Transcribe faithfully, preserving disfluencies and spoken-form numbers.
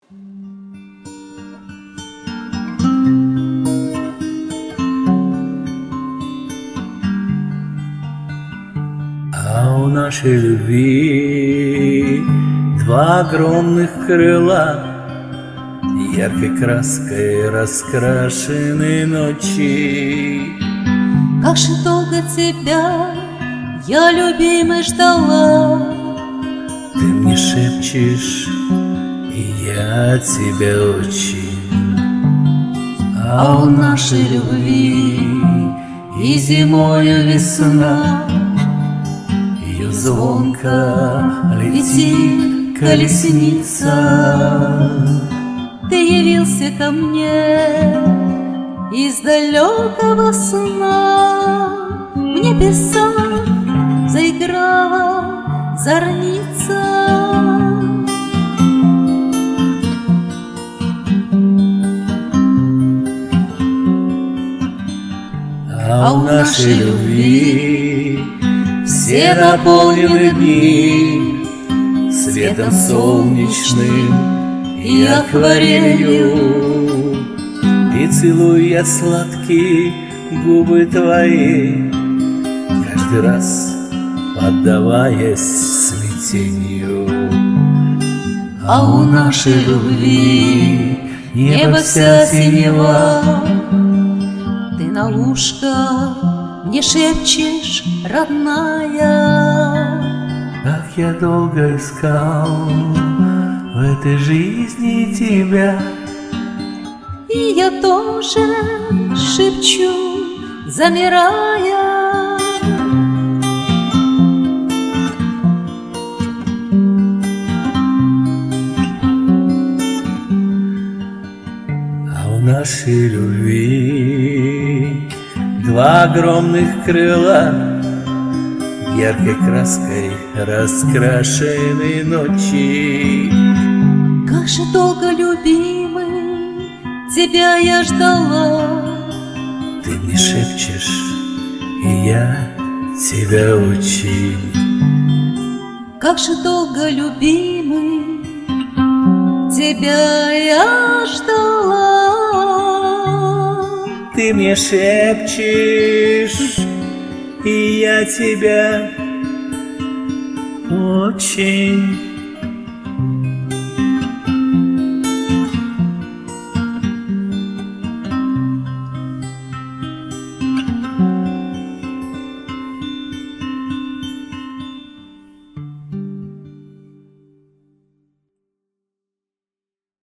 А у нашей любви два огромных крыла, яркой краской раскрашены ночи. Как же долго тебя я, любимый, ждала. Ты мне шепчешь, и я тебя очень. А у нашей любви и зимою весна, ее звонко летит колесница. Ты явился ко мне из далекого сна, в небесах заиграла зорница. А у нашей любви все наполнены дни светом солнечным и акварелью. И целую я сладкие губы твои, каждый раз поддаваясь смятению. А у нашей любви небо вся синева. Ты на ушко мне шепчешь, родная. Как я долго искал в этой жизни тебя. И я тоже шепчу, замирая. А у нашей любви два огромных крыла, яркой краской раскрашены ночи. Как же долго, любимый, тебя я ждала. Ты мне шепчешь, и я тебя очень. Как же долго, любимый, тебя я ждала. Ты мне шепчешь, и я тебя очень.